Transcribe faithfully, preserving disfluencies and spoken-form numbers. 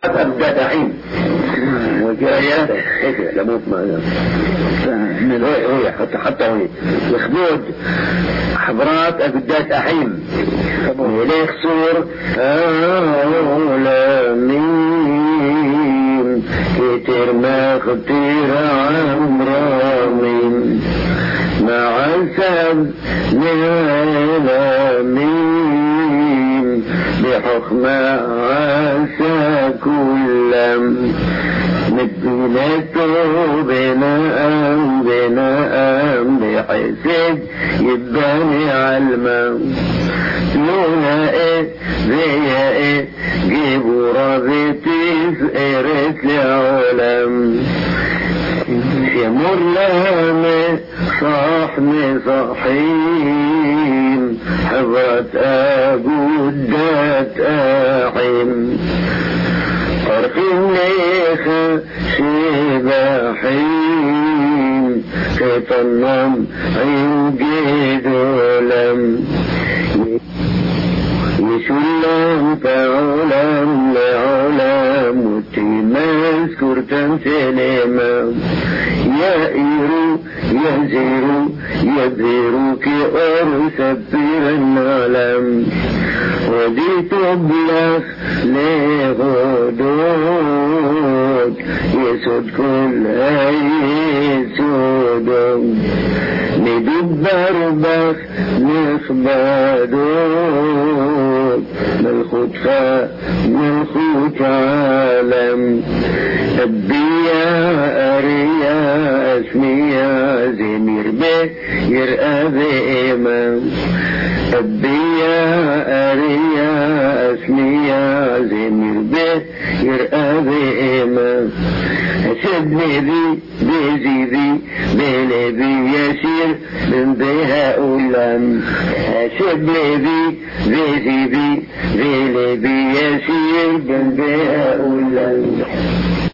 أبدأ حين وجاية لموت معنا من هو حتى حتى هو يخبود حبرات أبدات أحيم وليخ صور أولامين كتير ما خطير عمرامين مع السب نعلامين بحكم عسى كلم مدينته بناء بناء بحسد يباني علما لونا ايه زي ايه جيبوا رابطيس ايرت لعلم يمر لهم صاحني صحيم حضرت أبودات أحيم أرقني خشباحين كتنم يوجد لم يشلم فعلم لعلم وتمسكر تمثلما يائر يزير يبهرك أرسبر النعلم وديت بلخ لغدود يسود كل يسود ندبر بخ نخبادود بالخطفة بالخط عالم أبيا أريا أسميا زمير به يرأى بإمام أبيا أريا أسميا زمير به يرأى بإمام أسبني ذي بيزي ذي بلبي يسير من بها أولم أسبني ذي بيزي ذي بلبي يسير من بها أولم